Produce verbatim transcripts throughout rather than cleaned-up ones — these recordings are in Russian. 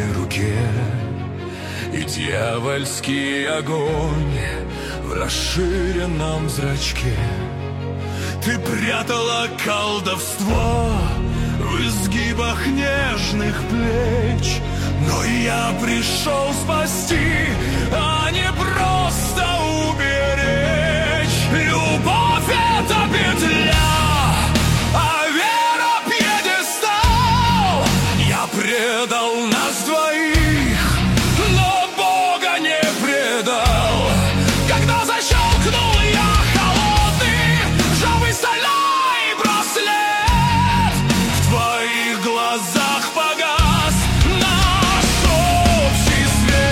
руке, и дьявольский огонь в расширенном зрачке. Ты прятала колдовство в изгибах нежных плеч, но я пришел спасти, а не просто уберечь. Любовь — это петля, а вера — пьедестал. Я предал нас двоих, но Бога не предал. Когда защелкнул я холодный ржавый стальной браслет, в твоих глазах погас наш общий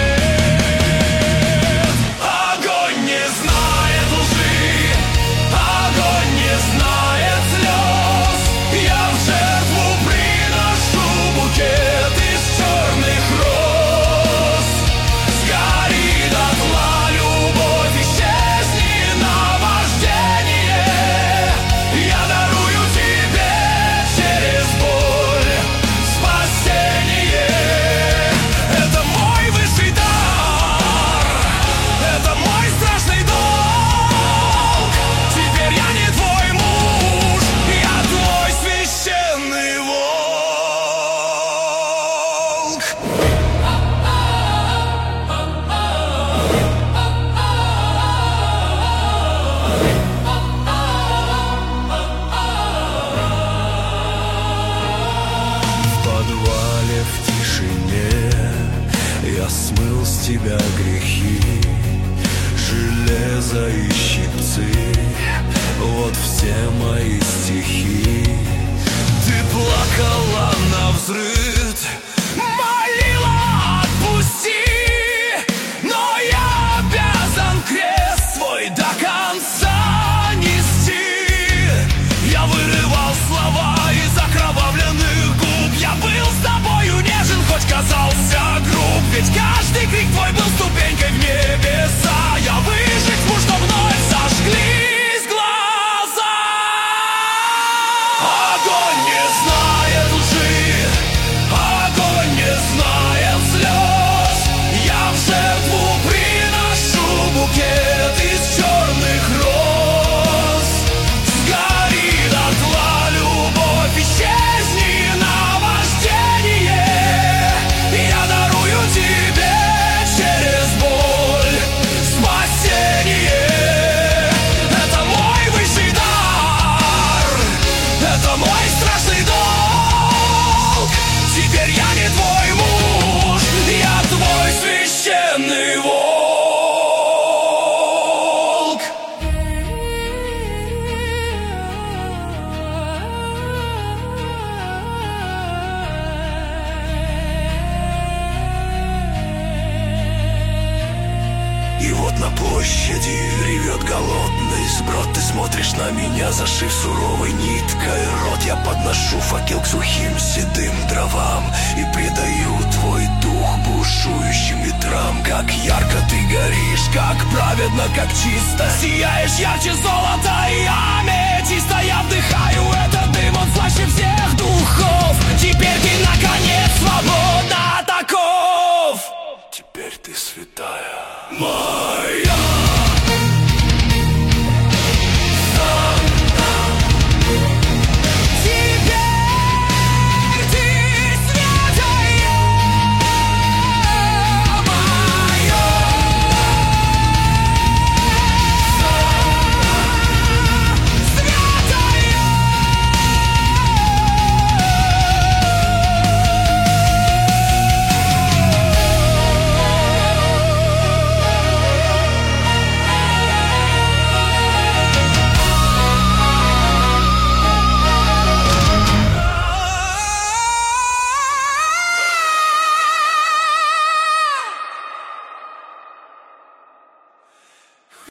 свет. Огонь не знает лжи, огонь не знает слез. Я в жертву приношу букет из черных роз. Сгори дотла, любовь, исчезни наваждение. Я дарую тебе через боль спасение. Это мой высший дар, это мой страшный долг. Теперь я не твой муж, я твой священный волк. В подвале в тишине я смыл с тебя грехи, железо и щипцы, вот все мои стихи. Ты плакала навзрыд, молила отпусти, но я обязан крест свой до конца нести. Я вырывал слова из окровавленных губ, я был с тобою нежен, хоть казался груб, ведь каждый крик твой был ступенькой в небеса. Я выжег тьму, что вновь зажглись глаза. Огонь не знает лжи, огонь не знает слез. Я в жертву приношу букет из черных роз. Сгори дотла, любовь, исчезни наваждение. Я дарую тебе через боль спасение. Это мой высший дар, это мой страшный долг. Теперь я не твой муж, я твой священный волк. И вот на площади ревет голодный сброд. Ты смотришь на меня, зашив суровой ниткой рот. Я подношу факел к сухим седым дровам и предаю твой дух бушующим ветрам. Как ярко ты горишь, как праведно, как чисто сияешь ярче золота и аметиста. Я вдыхаю этот дым, он слаще всех духов. Теперь ты